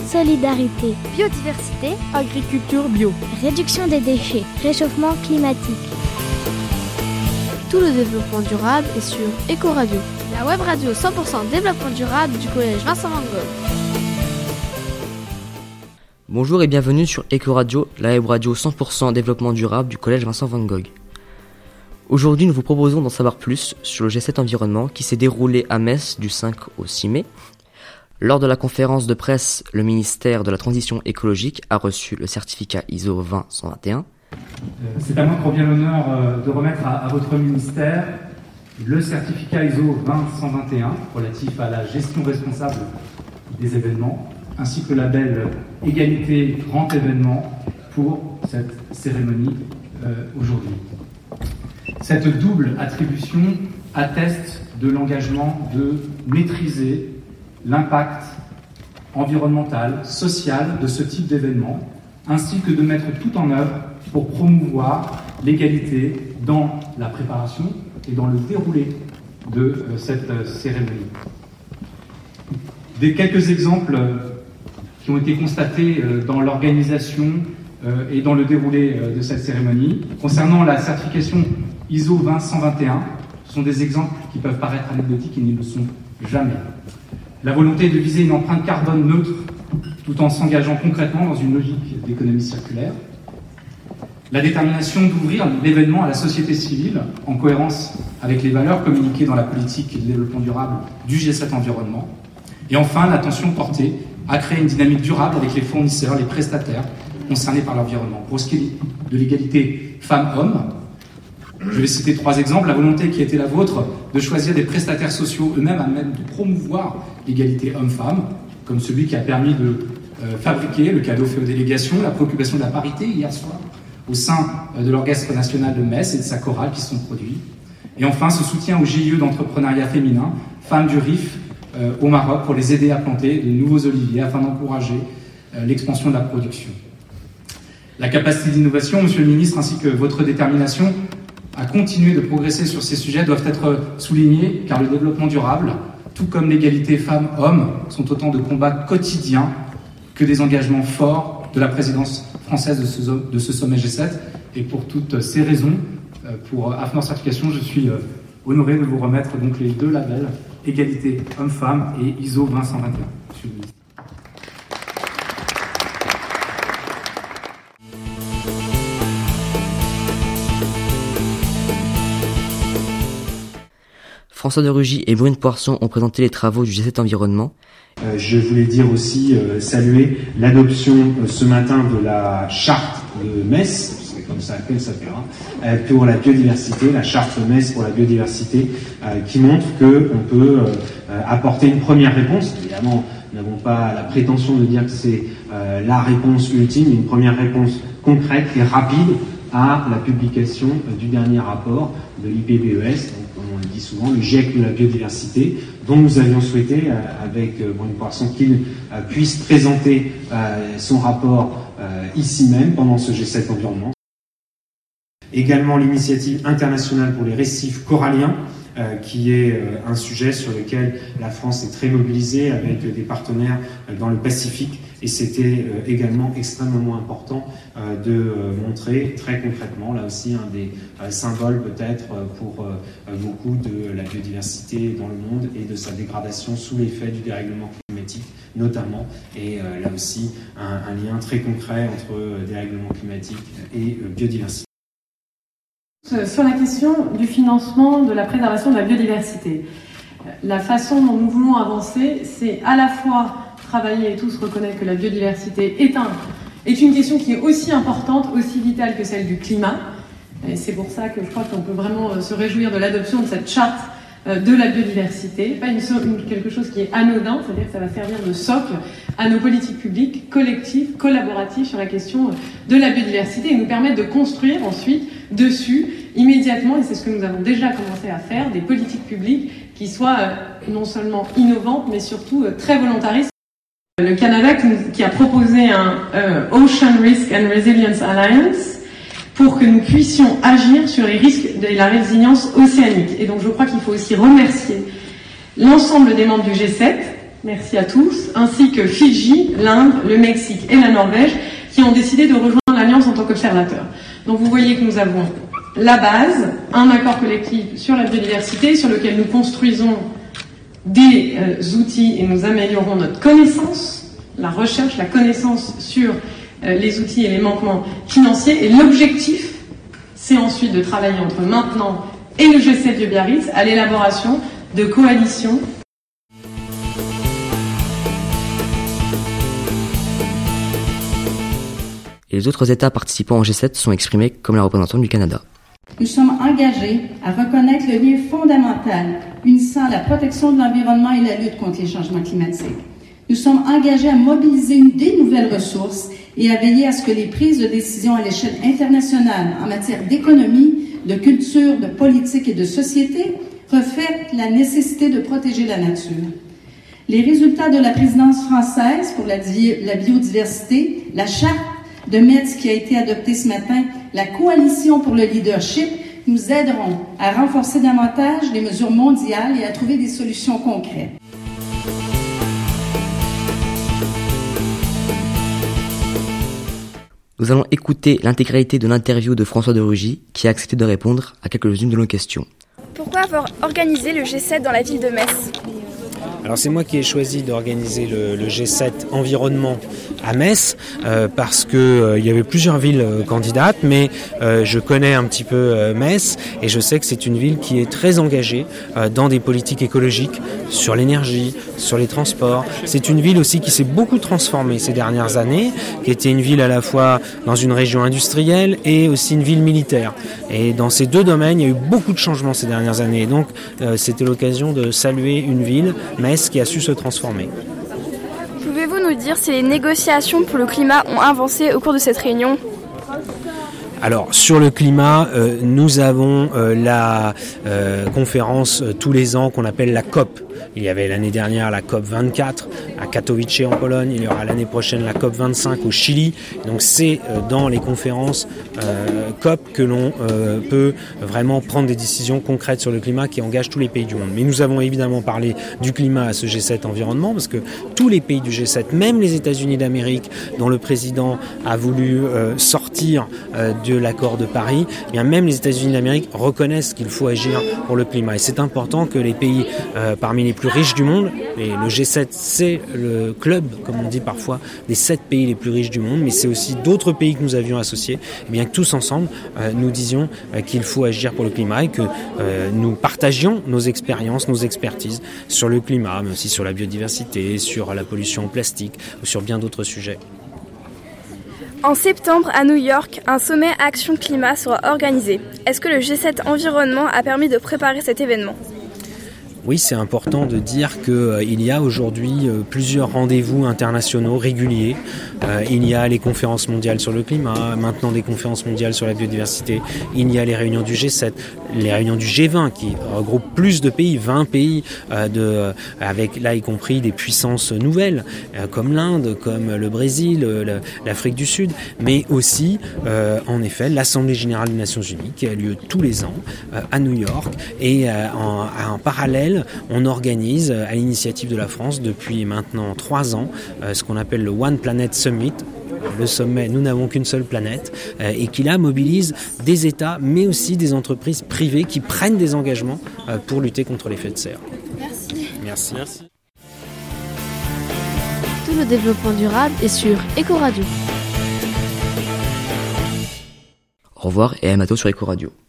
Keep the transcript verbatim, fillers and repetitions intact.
solidarité, biodiversité, agriculture bio, réduction des déchets, réchauffement climatique. Tout le développement durable est sur Ecoradio, la web radio cent pour cent développement durable du collège Vincent Van Gogh. Bonjour et bienvenue sur Ecoradio, la web radio cent pour cent développement durable du collège Vincent Van Gogh. Aujourd'hui, nous vous proposons d'en savoir plus sur le G sept Environnement qui s'est déroulé à Metz du cinq au six mai. Lors de la conférence de presse, le ministère de la Transition écologique a reçu le certificat I S O vingt cent vingt et un. C'est à moi que revient l'honneur de remettre à, à votre ministère le certificat I S O vingt cent vingt et un relatif à la gestion responsable des événements, ainsi que le label Égalité Grand Événement pour cette cérémonie euh, aujourd'hui. Cette double attribution atteste de l'engagement de maîtriser l'impact environnemental, social de ce type d'événement, ainsi que de mettre tout en œuvre pour promouvoir l'égalité dans la préparation et dans le déroulé de euh, cette euh, cérémonie. Des quelques exemples euh, qui ont été constatés euh, dans l'organisation euh, et dans le déroulé euh, de cette cérémonie. Concernant la certification I S O vingt cent vingt et un, ce sont des exemples qui peuvent paraître anecdotiques et ne le sont jamais. La volonté de viser une empreinte carbone neutre tout en s'engageant concrètement dans une logique d'économie circulaire. La détermination d'ouvrir l'événement à la société civile en cohérence avec les valeurs communiquées dans la politique de développement durable du G sept Environnement. Et enfin, l'attention portée à créer une dynamique durable avec les fournisseurs, les prestataires concernés par l'environnement. Pour ce qui est de l'égalité femmes-hommes, je vais citer trois exemples. La volonté qui a été la vôtre de choisir des prestataires sociaux eux-mêmes à même de promouvoir l'égalité hommes-femmes, comme celui qui a permis de euh, fabriquer le cadeau fait aux délégations, la préoccupation de la parité hier soir au sein euh, de l'Orchestre national de Metz et de sa chorale qui se sont produits. Et enfin, ce soutien au G I E d'entrepreneuriat féminin, Femmes du Rif euh, au Maroc, pour les aider à planter de nouveaux oliviers afin d'encourager euh, l'expansion de la production. La capacité d'innovation, Monsieur le Ministre, ainsi que votre détermination à continuer de progresser sur ces sujets doivent être soulignés, car le développement durable, tout comme l'égalité femmes-hommes, sont autant de combats quotidiens que des engagements forts de la présidence française de ce, de ce sommet G sept. Et pour toutes ces raisons, pour AFNOR Certification, je suis honoré de vous remettre donc les deux labels, égalité hommes-femmes et I S O vingt cent vingt et un. Monsieur le ministre. François de Rugy et Brune Poisson ont présenté les travaux du G sept Environnement. Euh, je voulais dire aussi euh, saluer l'adoption euh, ce matin de la charte de Metz, c'est comme ça qu'elle s'appellera, euh, pour la biodiversité, la charte Metz pour la biodiversité, euh, qui montre qu'on peut euh, apporter une première réponse. Évidemment, nous n'avons pas la prétention de dire que c'est euh, la réponse ultime, mais une première réponse concrète et rapide à la publication euh, du dernier rapport de l'I P B E S, donc, comme on le dit souvent, le GIEC de la biodiversité, dont nous avions souhaité, euh, avec euh, Brune Poisson, qu'il euh, puisse présenter euh, son rapport euh, ici même, pendant ce G sept Environnement. Également l'initiative internationale pour les récifs coralliens, euh, qui est euh, un sujet sur lequel la France est très mobilisée avec euh, des partenaires euh, dans le Pacifique. Et c'était euh, également extrêmement important euh, de euh, montrer très concrètement, là aussi, un des euh, symboles peut-être euh, pour euh, beaucoup de la biodiversité dans le monde et de sa dégradation sous l'effet du dérèglement climatique notamment. Et euh, là aussi, un, un lien très concret entre euh, dérèglement climatique et euh, biodiversité. Sur la question du financement de la préservation de la biodiversité, la façon dont nous voulons avancer, c'est à la fois travailler et tous reconnaître que la biodiversité est, un, est une question qui est aussi importante, aussi vitale que celle du climat. Et c'est pour ça que je crois qu'on peut vraiment se réjouir de l'adoption de cette charte de la biodiversité. Pas une, une, quelque chose qui est anodin, c'est-à-dire que ça va servir de socle à nos politiques publiques collectives, collaboratives sur la question de la biodiversité et nous permettre de construire ensuite dessus immédiatement, et c'est ce que nous avons déjà commencé à faire, des politiques publiques qui soient euh, non seulement innovantes mais surtout euh, très volontaristes. Le Canada qui, qui a proposé un euh, Ocean Risk and Resilience Alliance pour que nous puissions agir sur les risques de la résilience océanique. Et donc je crois qu'il faut aussi remercier l'ensemble des membres du G sept merci à tous, ainsi que Fidji, l'Inde, le Mexique et la Norvège, qui ont décidé de rejoindre l'Alliance en tant qu'observateurs. Donc vous voyez que nous avons la base, un accord collectif sur la biodiversité, sur lequel nous construisons des euh, outils et nous améliorons notre connaissance, la recherche, la connaissance sur euh, les outils et les manquements financiers. Et l'objectif, c'est ensuite de travailler entre maintenant et le G sept de Biarritz à l'élaboration de coalitions. Et les autres États participants au G sept sont exprimés comme la représentante du Canada. Nous sommes engagés à reconnaître le lien fondamental unissant la protection de l'environnement et la lutte contre les changements climatiques. Nous sommes engagés à mobiliser une des nouvelles ressources et à veiller à ce que les prises de décision à l'échelle internationale en matière d'économie, de culture, de politique et de société reflètent la nécessité de protéger la nature. Les résultats de la présidence française pour la, la biodiversité, la charte de Metz qui a été adoptée ce matin, la coalition pour le leadership, nous aideront à renforcer davantage les mesures mondiales et à trouver des solutions concrètes. Nous allons écouter l'intégralité de l'interview de François de Rugy qui a accepté de répondre à quelques-unes de nos questions. Pourquoi avoir organisé le G sept dans la ville de Metz ? Alors c'est moi qui ai choisi d'organiser le, le G sept environnement à Metz euh, parce que euh, il y avait plusieurs villes euh, candidates, mais euh, je connais un petit peu euh, Metz et je sais que c'est une ville qui est très engagée euh, dans des politiques écologiques, sur l'énergie, sur les transports. C'est une ville aussi qui s'est beaucoup transformée ces dernières années, qui était une ville à la fois dans une région industrielle et aussi une ville militaire. Et dans ces deux domaines, il y a eu beaucoup de changements ces dernières années. Et donc euh, c'était l'occasion de saluer une ville, Metz, qui a su se transformer. Pouvez-vous nous dire si les négociations pour le climat ont avancé au cours de cette réunion ? Alors sur le climat, euh, nous avons euh, la euh, conférence euh, tous les ans qu'on appelle la COP. Il y avait l'année dernière la COP vingt-quatre à Katowice en Pologne, il y aura l'année prochaine la COP vingt-cinq au Chili. Donc c'est euh, dans les conférences euh, COP que l'on euh, peut vraiment prendre des décisions concrètes sur le climat qui engagent tous les pays du monde. Mais nous avons évidemment parlé du climat à ce G sept environnement parce que tous les pays du G sept, même les États-Unis d'Amérique, dont le président a voulu euh, sortir euh, de l'accord de Paris, eh bien même les États-Unis d'Amérique reconnaissent qu'il faut agir pour le climat. Et c'est important que les pays euh, parmi les plus riches du monde, et le G sept c'est le club, comme on dit parfois, des sept pays les plus riches du monde, mais c'est aussi d'autres pays que nous avions associés, et bien que tous ensemble euh, nous disions euh, qu'il faut agir pour le climat et que euh, nous partagions nos expériences, nos expertises sur le climat, mais aussi sur la biodiversité, sur la pollution au plastique ou sur bien d'autres sujets. En septembre, à New York, un sommet Action Climat sera organisé. Est-ce que le G sept Environnement a permis de préparer cet événement ? Oui, c'est important de dire qu'il euh, y a aujourd'hui euh, plusieurs rendez-vous internationaux réguliers. Euh, il y a les conférences mondiales sur le climat, maintenant des conférences mondiales sur la biodiversité. Il y a les réunions du G sept, les réunions du G vingt qui regroupent plus de pays, vingt pays, euh, de, euh, avec là y compris des puissances nouvelles euh, comme l'Inde, comme le Brésil, euh, l'Afrique du Sud, mais aussi euh, en effet l'Assemblée générale des Nations Unies qui a lieu tous les ans euh, à New York et euh, en, en parallèle on organise à l'initiative de la France depuis maintenant trois ans ce qu'on appelle le One Planet Summit, le sommet Nous n'avons qu'une seule planète, et qui là mobilise des États mais aussi des entreprises privées qui prennent des engagements pour lutter contre l'effet de serre. Merci. Merci. Merci. Tout le développement durable est sur Ecoradio. Au revoir et à bientôt sur Ecoradio.